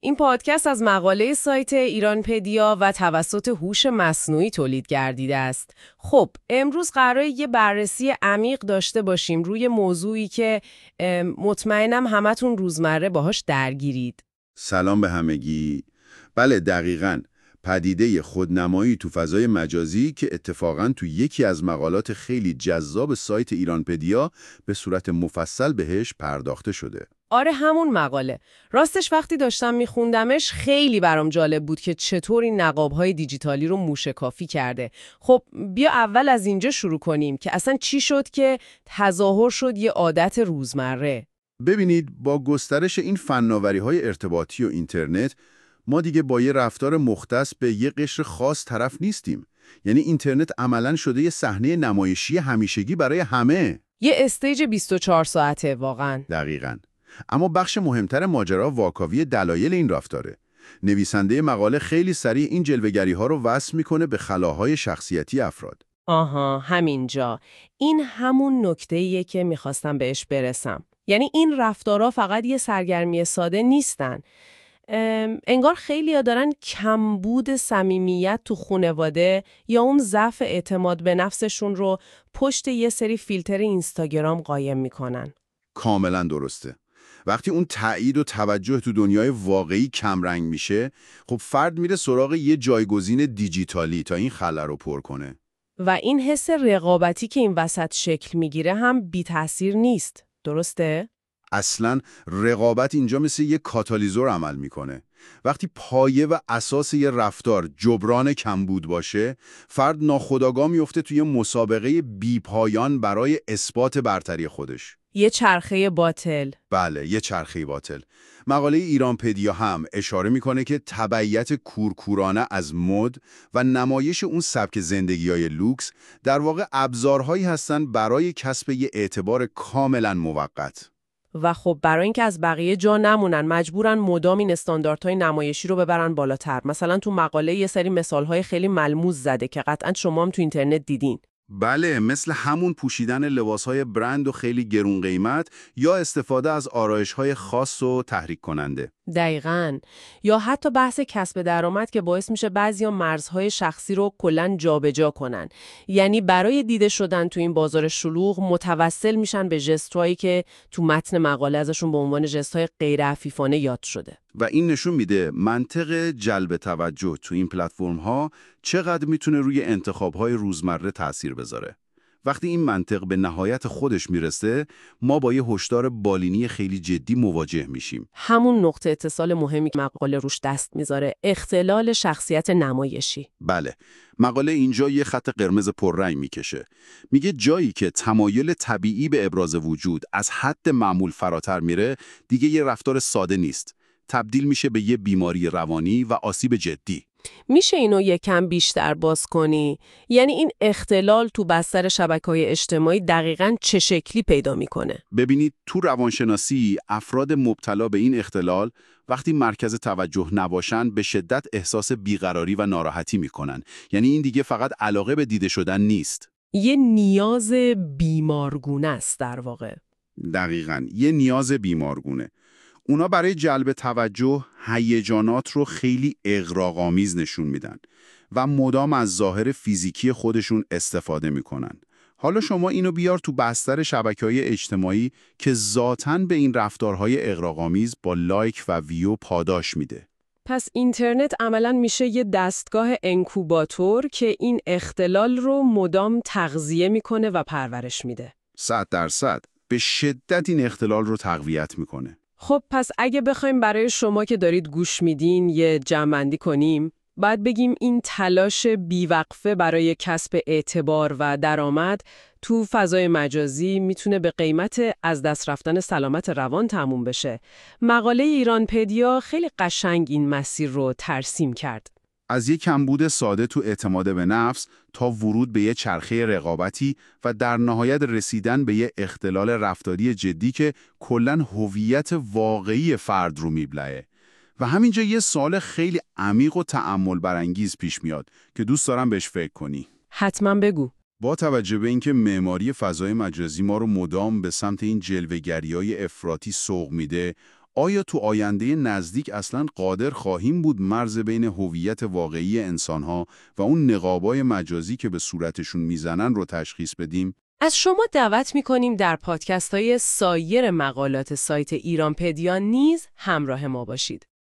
این پادکست از مقاله سایت ایرانپدیا و توسط هوش مصنوعی تولید گردیده است. خب، امروز قراره یه بررسی عمیق داشته باشیم روی موضوعی که مطمئنم همتون روزمره باهاش درگیرید. سلام به همگی. بله دقیقاً. پدیده خودنمایی تو فضای مجازی که اتفاقاً تو یکی از مقالات خیلی جذاب سایت ایرانپدیا به صورت مفصل بهش پرداخته شده. آره همون مقاله. راستش وقتی داشتم میخوندمش خیلی برام جالب بود که چطور این نقاب‌های دیجیتالی رو موشکافی کرده. خب بیا اول از اینجا شروع کنیم که اصلا چی شد که تظاهر شد یه عادت روزمره. ببینید با گسترش این فناوری‌های ارتباطی و اینترنت ما دیگه با یه رفتار مختص به یه قشر خاص طرف نیستیم. یعنی اینترنت عملاً شده یه صحنه نمایشی همیشگی برای همه. یه استیج 24 ساعته واقعاً. دقیقاً. اما بخش مهمتر ماجرا واکاوی دلایل این رفتاره. نویسنده مقاله خیلی سریع این جلوه‌گری‌ها رو وصل می‌کنه به خلاهای شخصیتی افراد. آها، همینجا. این همون نکته‌ایه که میخواستم بهش برسم. یعنی این رفتارها فقط یه سرگرمی ساده نیستن. انگار خیلی‌ها دارن کمبود صمیمیت تو خانواده یا اون ضعف اعتماد به نفسشون رو پشت یه سری فیلتر اینستاگرام قایم میکنن. کاملا درسته. وقتی اون تایید و توجه تو دنیای واقعی کمرنگ میشه، خب فرد میره سراغ یه جایگزین دیجیتالی تا این خلا رو پر کنه. و این حس رقابتی که این وسط شکل میگیره هم بی تأثیر نیست. درسته؟ اصلاً رقابت اینجا مثل یه کاتالیزور عمل میکنه. وقتی پایه و اساس یه رفتار جبران کمبود باشه، فرد ناخودآگاه میفته توی مسابقه بی‌پایان برای اثبات برتری خودش. یه چرخه باطل. بله، یه چرخه باطل. مقاله ایرانپدیا هم اشاره میکنه که تبعیت کورکورانه از مد و نمایش اون سبک زندگی‌های لوکس در واقع ابزارهایی هستن برای کسب یه اعتبار کاملا موقت. و خب برای اینکه از بقیه جا نمونن مجبورن مدام این استانداردهای نمایشی رو ببرن بالاتر. مثلا تو مقاله یه سری مثالهای خیلی ملموس زده که قطعا شما هم تو اینترنت دیدین. بله، مثل همون پوشیدن لباسهای برند و خیلی گرون قیمت یا استفاده از آرایش‌های خاص و تحریک کننده. دقیقاً. یا حتی بحث کسب درآمد که باعث میشه بعضیا مرزهای شخصی رو کلاً جابجا کنن. یعنی برای دیده شدن تو این بازار شلوغ متوسل میشن به ژست‌هایی که تو متن مقاله ازشون به عنوان ژست‌های غیر عفیفانه یاد شده. و این نشون میده منطق جلب توجه تو این پلتفرم‌ها چقدر میتونه روی انتخاب‌های روزمره تأثیر بذاره. وقتی این منطق به نهایت خودش میرسه، ما با یه هشدار بالینی خیلی جدی مواجه میشیم. همون نقطه اتصال مهمی که مقاله روش دست میذاره، اختلال شخصیت نمایشی. بله، مقاله اینجا یه خط قرمز پررنگ میکشه. میگه جایی که تمایل طبیعی به ابراز وجود از حد معمول فراتر میره، دیگه یه رفتار ساده نیست. تبدیل میشه به یه بیماری روانی و آسیب جدی. میشه اینو یکم بیشتر باز کنی؟ یعنی این اختلال تو بستر شبکه‌های اجتماعی دقیقاً چه شکلی پیدا میکنه؟ ببینید تو روانشناسی افراد مبتلا به این اختلال وقتی مرکز توجه نباشن به شدت احساس بیقراری و ناراحتی میکنن. یعنی این دیگه فقط علاقه به دیده شدن نیست. یه نیاز بیمارگونه است در واقع. دقیقاً، یه نیاز بیمارگونه. اونا برای جلب توجه هیجانات رو خیلی اغراق‌آمیز نشون میدن و مدام از ظاهر فیزیکی خودشون استفاده میکنن. حالا شما اینو بیار تو بستر شبکه‌های اجتماعی که ذاتاً به این رفتارهای اغراق‌آمیز با لایک و ویو پاداش میده. پس اینترنت عملاً میشه یه دستگاه انکوباتور که این اختلال رو مدام تغذیه میکنه و پرورش میده. 100% به شدت این اختلال رو تقویت میکنه. خب پس اگه بخوایم برای شما که دارید گوش میدین یه جمع‌بندی کنیم، بعد بگیم این تلاش بیوقفه برای کسب اعتبار و درآمد تو فضای مجازی میتونه به قیمت از دست رفتن سلامت روان تموم بشه. مقاله ایرانپدیا خیلی قشنگ این مسیر رو ترسیم کرد. از یک کمبود ساده تو اعتماد به نفس تا ورود به یه چرخه رقابتی و در نهایت رسیدن به یه اختلال رفتاری جدی که کلاً هویت واقعی فرد رو میبلعه. و همینجا یه سوال خیلی عمیق و تأمل برانگیز پیش میاد که دوست دارم بهش فکر کنی. حتما بگو. با توجه به اینکه معماری فضای مجازی ما رو مدام به سمت این جلوه‌گری‌های افراطی سوق میده، آیا تو آینده نزدیک اصلاً قادر خواهیم بود مرز بین هویت واقعی انسان‌ها و اون نقابای مجازی که به صورتشون میزنن رو تشخیص بدیم؟ از شما دعوت می‌کنیم در پادکست‌های سایر مقالات سایت ایرانپدیا نیز همراه ما باشید.